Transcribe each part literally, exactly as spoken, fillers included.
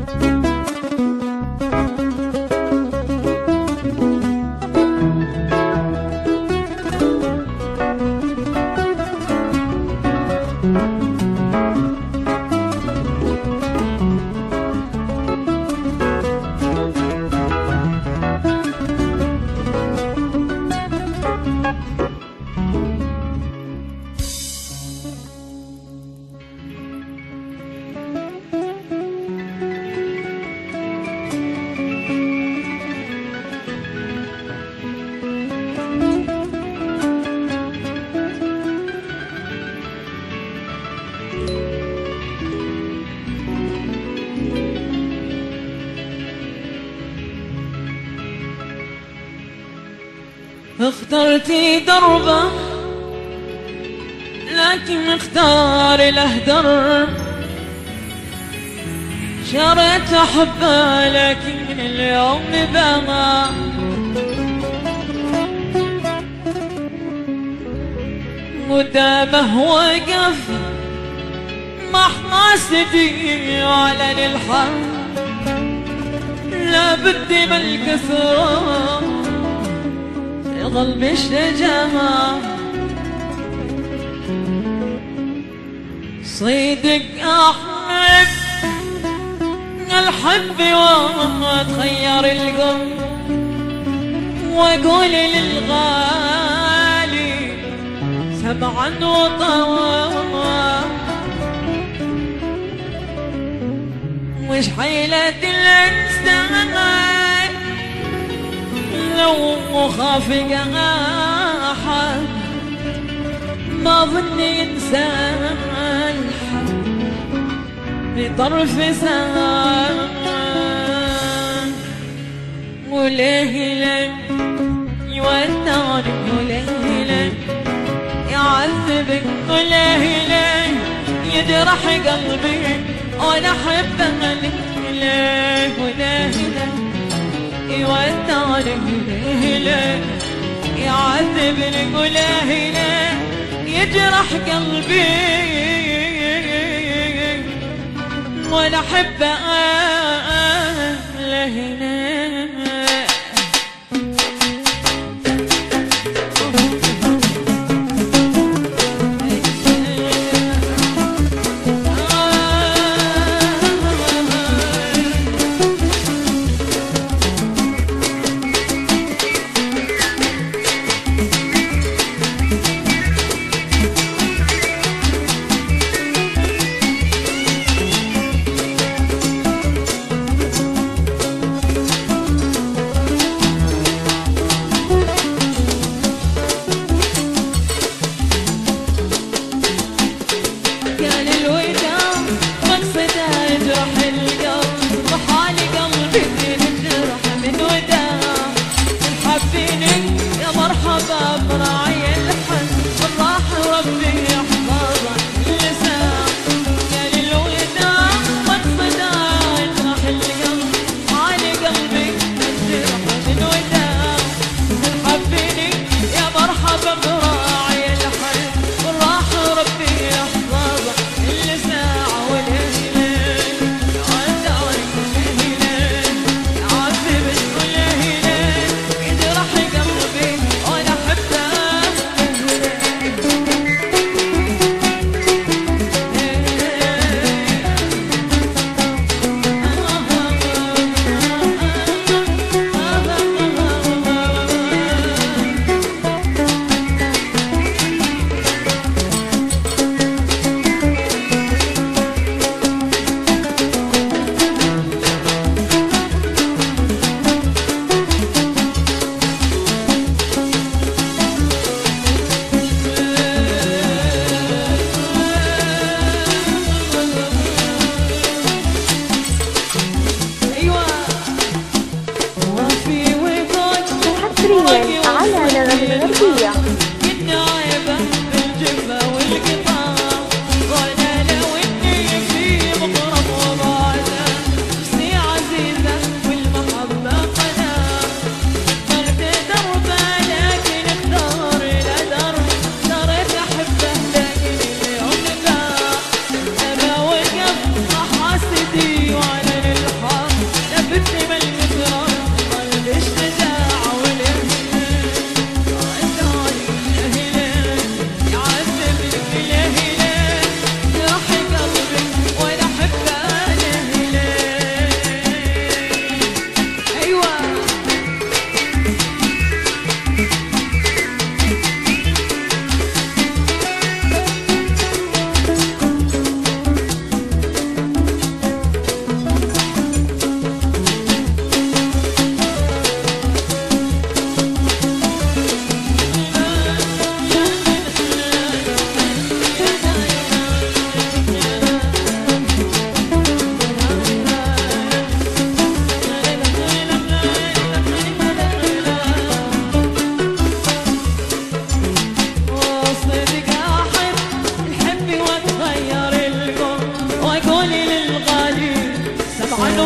اخترتي دربه لكن اختار له درب، شريت احبه لكن من اليوم بما قدامه وقف محماستي على للحرب، لا بدي بالكسرة في قلبي اشتجمع، صيدك احب الحب واتخير القلب واقول للغالي سمعا وطوى، مش حيلة الانسان لو خافق احد ما ظني انسان الحب بطرف سهام، وليه لك يودعني وليه لك يعذبك، وليه لك يجرح قلبي وانا احبه ليه، وليه لك يودعني وليه لك يعذبني، وليه لك يجرح قلبي وانا احبه لهنا.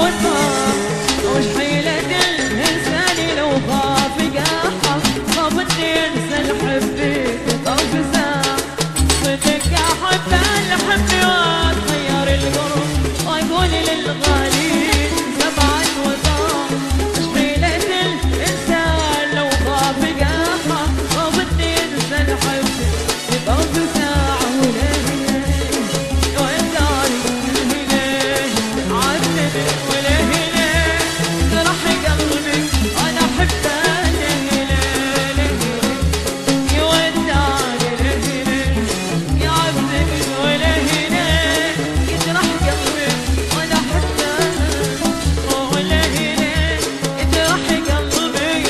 وصار وش حيلة الإنسان لو خاف قاحة خاف إني ينسى الحب طرف ساعة صدق أحب الحب وأتغير القرب وأقول للغالي سبعة وصار وش حيلة الإنسان لو خاف قاحة خاف إني ينسى الحب طرف ساعة وليه وإنتاري ليه عذبك وليه ليه جرح قلبك أنا أحبه ليه ليه ليه يودعني ليه ليه يعذبك وليه ليه يجرح قلبك أنا أحبه وليه ليه يجرح قلبي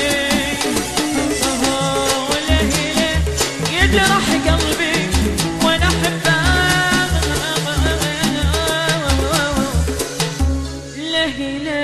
وليه ليه يجرح قلبي وأنا أحبه ليه ليه